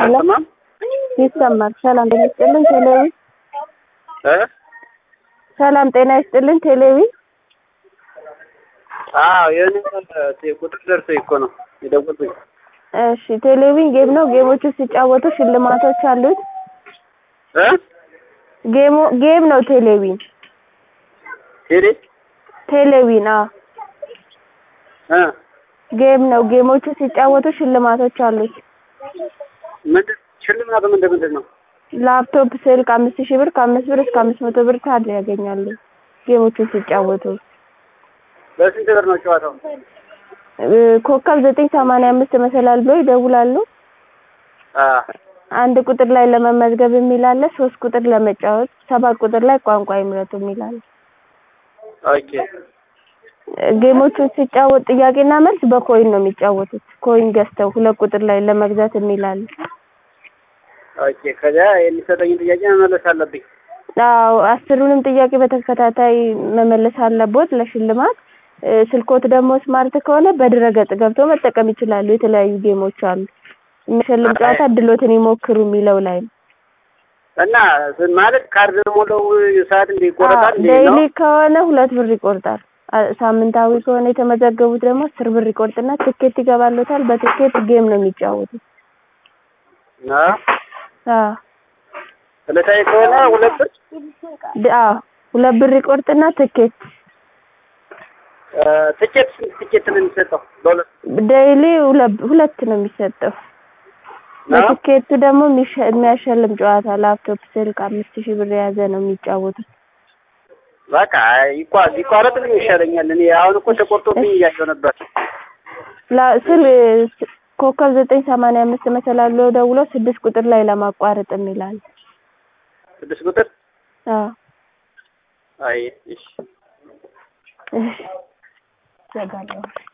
አይሰማም? ይሰማል። ሰላም ጤና ይስጥልን ቴሌቪ። ሰላም ጤና ይስጥልን ቴሌቪ። የኔ ቁጥር ደርሶኝ እኮ ነው የደወልኩኝ። እሺ ቴሌቪ ጌም ነው። ጌሞቹ ሲጫወቱ ሽልማቶች አሉት። ጌም ነው ቴሌቪ። ቴሌቪ ነው። ጌም ነው። ጌሞቹ ሲጫወቱ ሽልማቶች አሉት። ምንድን ሽልማቱ ምንድን ነው? ላፕቶፕ፣ ስልክ 5000 ብር፣ ከ5 ብር እስከ 500 ብር ካርድ ያገኛሉ። ጌሞቹን ሲጫወቱ በስንት ብር ነው ጨዋታው? ኮከብ 985 መሰላል ብሎ ይደውላሉ። አንድ ቁጥር ላይ ለመመዝገብ የሚል አለ። 3 ቁጥር ለመጫወት፣ 7 ቁጥር ላይ ቋንቋ ይምረጡ የሚል አለ። ኦኬ። ጌሞቹን ሲጫወት ጥያቄና መልስ በኮይን ነው የሚጫወቱት። ኮይን ገዝተው 2 ቁጥር ላይ ለመግዛት የሚል አለ። ኦኬ። ከዛ የሚሰጠኝ ጥያቄ መመለስ አለብኝ። አዎ 10ሩንም ጥያቄ በተከታታይ መመለስ አለቦት ለሽልማት። ስልኮት ደግሞ ስማርት ከሆነ በድረገጽ ገብተው መጠቀም ይችላሉ። የተለያዩ ጌሞች አሉ። የሚሸልም ጨዋታ ድሎትን ይሞክሩ የሚለው ላይ ነው። እና ማለት ካርድ ሞለው ሰዓት እንዲቆረጣል ነው? ዴይሊ ከሆነ 2 ብር ይቆርጣል። ሳምንታዊ ከሆነ የተመዘገቡት ደግሞ 10 ብር ይቆርጥና ትኬት ይገባሉታል። በትኬት ጌም ነው የሚጫወቱት። ዕለታዊ ከሆነ 2 ብር 2 ብር ይቆርጥና ትኬት ትኬት ነው የሚሰጠው። ዴይሊ 2 ነው የሚሰጠው። በትኬቱ ደግሞ የሚያሸልም ጨዋታ ላፕቶፕ፣ ስልክ 5000 ብር የያዘ ነው የሚጫወቱት። በቃ ይቋረጥልኝ ይሻለኛል። እኔ አሁን እኮ ተቆርጦብኝ እያየሁ ነበር። ኮከብ 985 መሰላል ብሎ ደውሎ 6 ቁጥር ላይ ለማቋረጥ የሚላል። 6 ቁጥር? አይ እሺ። ዘጋለሁ።